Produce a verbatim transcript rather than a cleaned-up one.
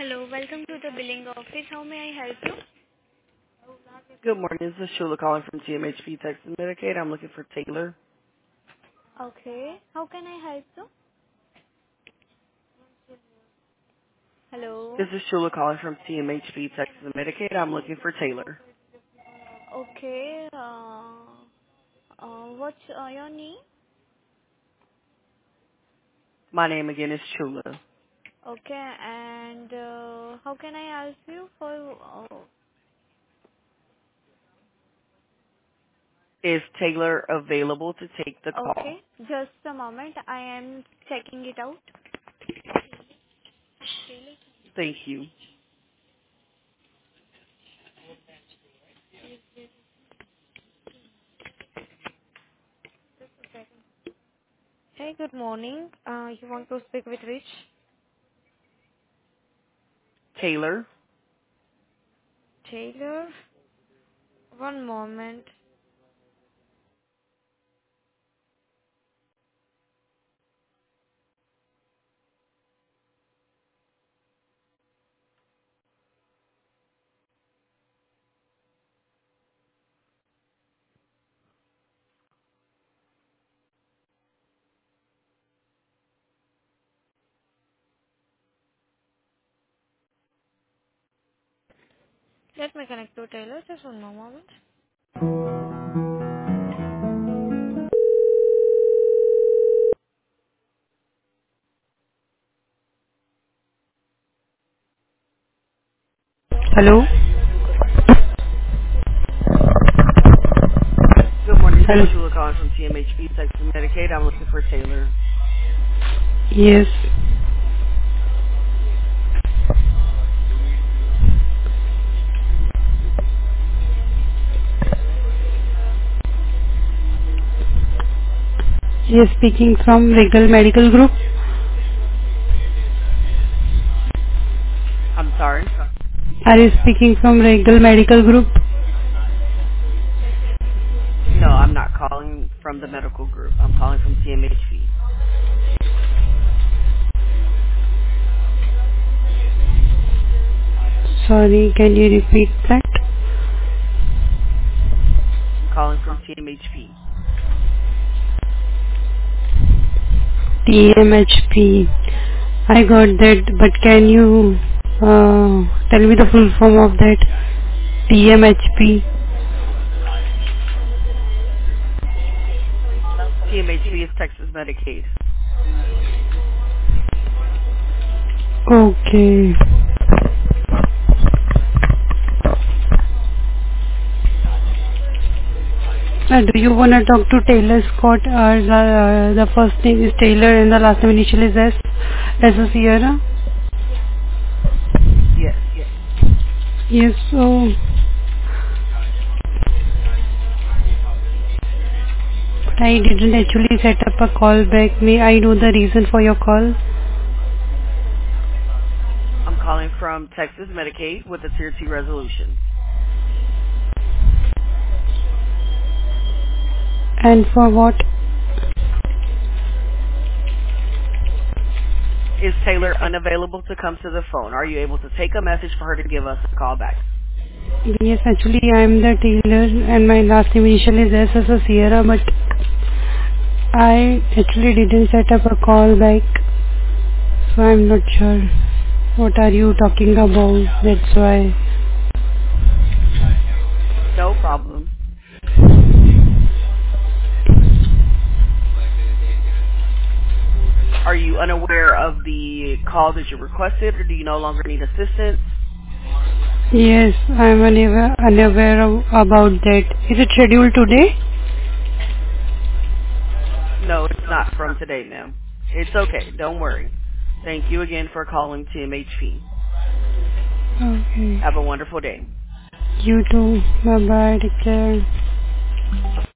Hello, welcome to the billing office. How may I help you? Good morning. This is Shula calling from T M H P Texas Medicaid. I'm looking for Taylor. Okay, how can I help you? Hello. This is Shula calling from T M H P Texas Medicaid. I'm looking for Taylor. Okay, uh, uh, what's uh, your name? My name again is Shula. Okay, and uh, how can I ask you for? Uh, Is Taylor available to take the call? okay, just a moment. I am checking it out. Thank you. Hey, good morning. Uh, you want to speak with Rich? Taylor. Taylor? One moment. Let me connect to Taylor. Just one more moment. Hello? Good morning. This Hello. is Shula calling from T M H P Texas Medicaid. I'm looking for Taylor. Yes. Yes, speaking from Regal Medical Group. I'm sorry. Are you speaking from Regal Medical Group? No, I'm not calling from the medical group. I'm calling from T M H P. Sorry, can you repeat that? I'm calling from T M H P. T M H P. I got that, but can you uh, tell me the full form of that? T M H P. T M H P is Texas Medicaid. Okay. Uh, do you want to talk to Taylor Scott? Or the, uh, the first name is Taylor and the last name initial is S, as a Sierra? Yes. Yes, so I didn't actually set up a call back. May I know the reason for your call? I'm calling from Texas Medicaid with a Tier two resolution. And for what? Is Taylor unavailable to come to the phone? Are you able to take a message for her to give us a call back? Yes, actually I am the Taylor and my last name initial is S as a Sierra, but I actually didn't set up a call back, so I'm not sure. What are you talking about? That's why. No problem. Are you unaware of the call that you requested, or do you no longer need assistance? Yes, I'm unaware, unaware of, about that. Is it scheduled today? No, it's not from today, ma'am. It's okay. Don't worry. Thank you again for calling T M H P. Okay. Have a wonderful day. You too. Bye bye. Take care.